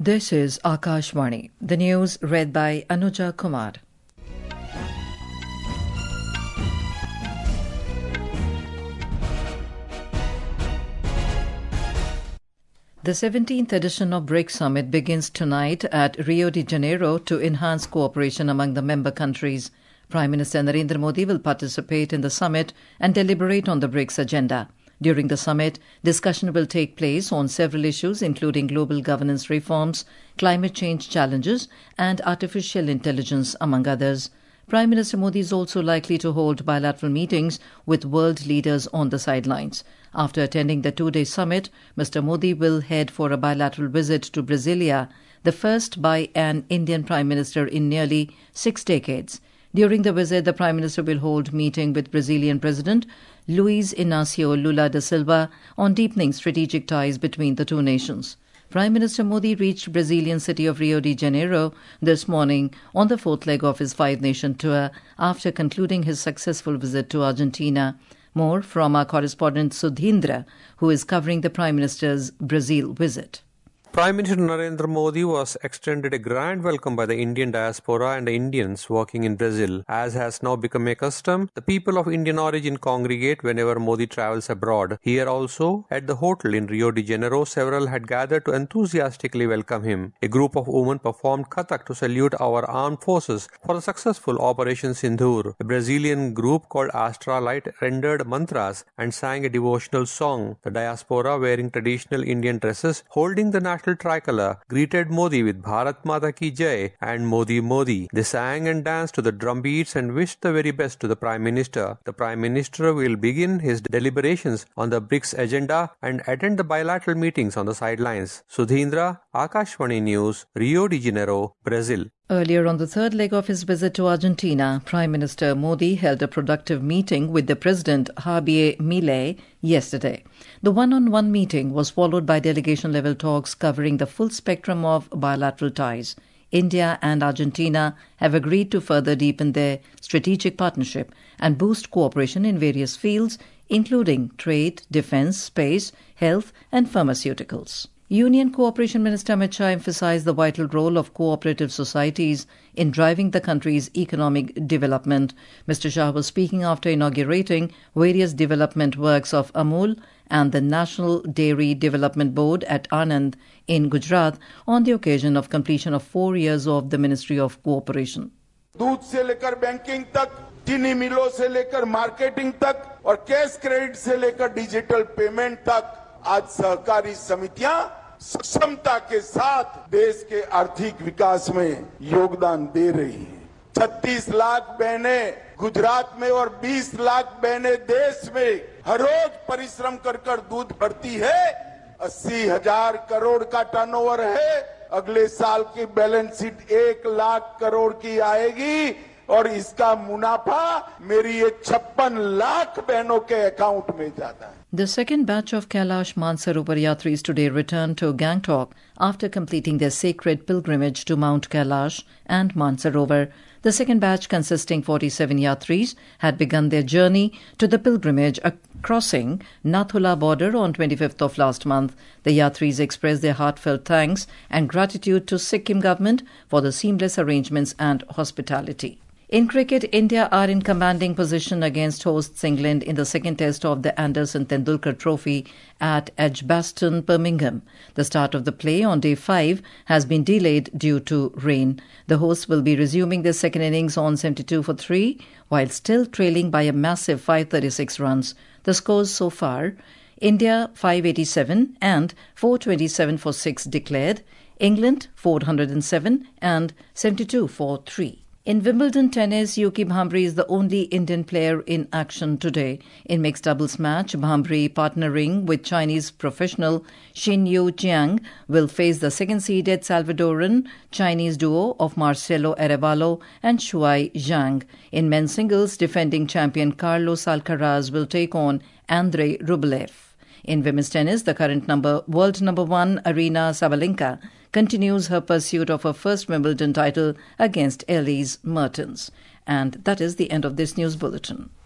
This is Akashvani. The news read by Anuja Kumar. The 17th edition of BRICS Summit begins tonight at Rio de Janeiro to enhance cooperation among the member countries. Prime Minister Narendra Modi will participate in the summit and deliberate on the BRICS agenda. During the summit, discussion will take place on several issues including global governance reforms, climate change challenges and artificial intelligence, among others. Prime Minister Modi is also likely to hold bilateral meetings with world leaders on the sidelines. After attending the two-day summit, Mr. Modi will head for a bilateral visit to Brasilia, the first by an Indian Prime Minister in nearly 6 decades. During the visit, the Prime Minister will hold a meeting with Brazilian President Luiz Inácio Lula da Silva on deepening strategic ties between the two nations. Prime Minister Modi reached Brazilian city of Rio de Janeiro this morning on the fourth leg of his five-nation tour after concluding his successful visit to Argentina. More from our correspondent Sudhindra, who is covering the Prime Minister's Brazil visit. Prime Minister Narendra Modi was extended a grand welcome by the Indian diaspora and the Indians working in Brazil. As has now become a custom, the people of Indian origin congregate whenever Modi travels abroad. Here also, at the hotel in Rio de Janeiro, several had gathered to enthusiastically welcome him. A group of women performed Kathak to salute our armed forces for the successful Operation Sindhur. A Brazilian group called Astra Light rendered mantras and sang a devotional song. The diaspora, wearing traditional Indian dresses, holding the national tricolor, greeted Modi with Bharat Mata Ki Jai and Modi Modi. They sang and danced to the drum beats and wished the very best to the Prime Minister. The Prime Minister will begin his deliberations on the BRICS agenda and attend the bilateral meetings on the sidelines. Sudhindra, Akashvani News, Rio de Janeiro, Brazil. Earlier on the third leg of his visit to Argentina, Prime Minister Modi held a productive meeting with the President Javier Milei yesterday. The one-on-one meeting was followed by delegation-level talks covering the full spectrum of bilateral ties. India and Argentina have agreed to further deepen their strategic partnership and boost cooperation in various fields, including trade, defense, space, health and pharmaceuticals. Union Cooperation Minister Amit Shah emphasized the vital role of cooperative societies in driving the country's economic development. Mr. Shah was speaking after inaugurating various development works of Amul and the National Dairy Development Board at Anand in Gujarat on the occasion of completion of 4 years of the Ministry of Cooperation. दूध से लेकर banking तक, चीनी मिलों से लेकर marketing तक और कैश क्रेडिट से लेकर डिजिटल पेमेंट तक आज सहकारी समितियां सक्षमता के साथ देश के आर्थिक विकास में योगदान दे रही हैं। 36 लाख बहनें गुजरात में और 20 लाख बहनें देश में हर रोज परिश्रम कर दूध भरती है। 80,000 करोड़ का टर्नओवर है। अगले साल की बैलेंस शीट 1 लाख करोड़ की आएगी और इसका मुनाफा मेरी ये 56 लाख बहनों के अकाउंट में जाता है। The second batch of Kailash Mansarovar Yatris today returned to Gangtok after completing their sacred pilgrimage to Mount Kailash and Mansarovar. The second batch, consisting 47 Yatris, had begun their journey to the pilgrimage crossing Nathula border on 25th of last month. The Yatris expressed their heartfelt thanks and gratitude to Sikkim government for the seamless arrangements and hospitality. In cricket, India are in commanding position against hosts England in the second test of the Anderson Tendulkar Trophy at Edgbaston, Birmingham. The start of the play on day 5 has been delayed due to rain. The hosts will be resuming their second innings on 72 for 3, while still trailing by a massive 536 runs. The scores so far: India 587 and 427 for 6 declared, England 407 and 72 for 3. In Wimbledon tennis, Yuki Bhambri is the only Indian player in action today. In mixed doubles match, Bhambri, partnering with Chinese professional Xin Yu Jiang, will face the second-seeded Salvadoran Chinese duo of Marcelo Arevalo and Shuai Zhang. In men's singles, defending champion Carlos Alcaraz will take on Andrei Rublev. In women's tennis, the current world number 1 Aryna Sabalenka continues her pursuit of her first Wimbledon title against Elise Mertens. And that is the end of this news bulletin.